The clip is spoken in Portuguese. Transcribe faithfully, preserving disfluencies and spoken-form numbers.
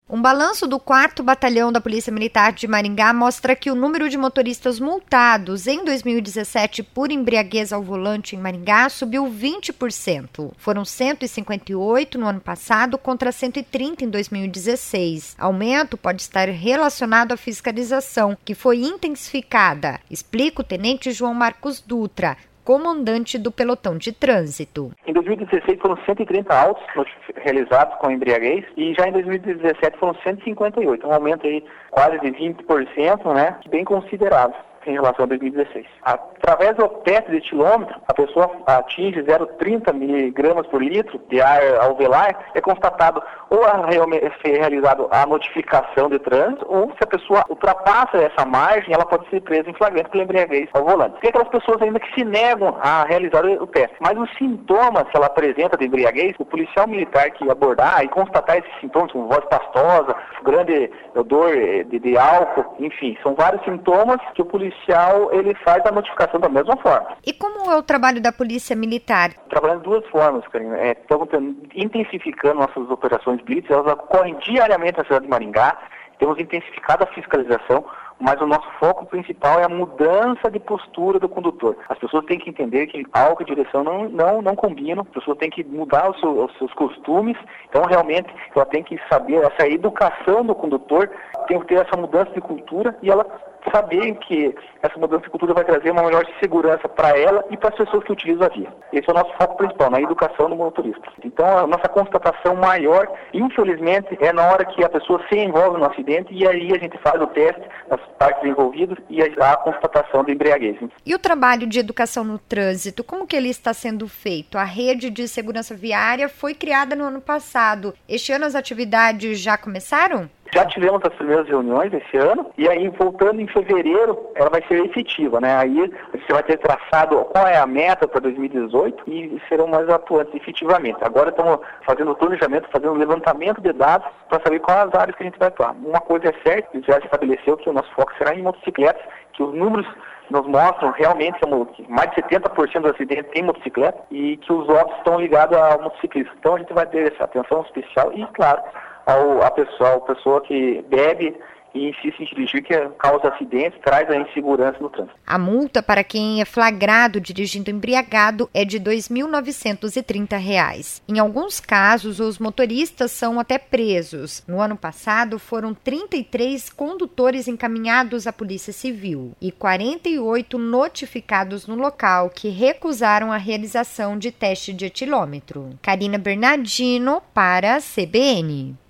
Um balanço do quarto Batalhão da Polícia Militar de Maringá mostra que o número de motoristas multados em dois mil e dezessete por embriaguez ao volante em Maringá subiu vinte por cento. Foram cento e cinquenta e oito no ano passado contra cento e trinta em dois mil e dezesseis. Aumento pode estar relacionado à fiscalização, que foi intensificada, explica o tenente João Marcos Dutra, comandante do pelotão de trânsito. Em dois mil e dezesseis foram cento e trinta autos realizados com embriaguez e já em dois mil e dezessete foram cento e cinquenta e oito, um aumento aí quase de vinte por cento, né, bem considerável em relação a dois mil e dezesseis. Através do teste de etilômetro, a pessoa atinge zero vírgula trinta miligramas por litro de ar alveolar, é constatado ou a ser realizado a notificação de trânsito, ou se a pessoa ultrapassa essa margem, ela pode ser presa em flagrante pela embriaguez ao volante. Tem aquelas pessoas ainda que se negam a realizar o teste, mas os sintomas que ela apresenta de embriaguez, o policial militar que abordar e constatar esses sintomas, como voz pastosa, grande odor de, de álcool, enfim, são vários sintomas que o policial ele faz a notificação da mesma forma. E como é o trabalho da Polícia Militar? Trabalhando de duas formas, Karina. É, estamos intensificando nossas operações blitz, elas ocorrem diariamente na cidade de Maringá, temos intensificado a fiscalização, mas o nosso foco principal é a mudança de postura do condutor. As pessoas têm que entender que álcool e direção não, não, não combinam, as pessoas têm que mudar os, seu, os seus costumes, então realmente ela tem que saber essa educação do condutor, tem que ter essa mudança de cultura e ela saber que essa mudança de cultura vai trazer uma melhor segurança para ela e para as pessoas que utilizam a via. Esse é o nosso foco principal, na educação do motorista. Então, a nossa constatação maior, infelizmente, é na hora que a pessoa se envolve no acidente e aí a gente faz o teste das partes envolvidas e a, a constatação de embriaguez. E o trabalho de educação no trânsito, como que ele está sendo feito? A rede de segurança viária foi criada no ano passado. Este ano as atividades já começaram? Já tivemos as primeiras reuniões esse ano, e aí voltando em fevereiro, ela vai ser efetiva, né? Aí você vai ter traçado qual é a meta para dois mil e dezoito e serão mais atuantes efetivamente. Agora estamos fazendo o planejamento, fazendo o levantamento de dados para saber quais as áreas que a gente vai atuar. Uma coisa é certa, já estabeleceu que o nosso foco será em motocicletas, que os números nos mostram realmente que mais de setenta por cento dos acidentes tem motocicleta e que os óbitos estão ligados ao motociclista. Então a gente vai ter essa atenção especial e, claro, ao, a pessoa, a pessoa que bebe e insiste em dirigir, que causa acidentes, traz a insegurança no trânsito. A multa para quem é flagrado dirigindo embriagado é de dois mil novecentos e trinta reais. Em alguns casos, os motoristas são até presos. No ano passado, foram trinta e três condutores encaminhados à Polícia Civil e quarenta e oito notificados no local que recusaram a realização de teste de etilômetro. Karina Bernardino para a C B N.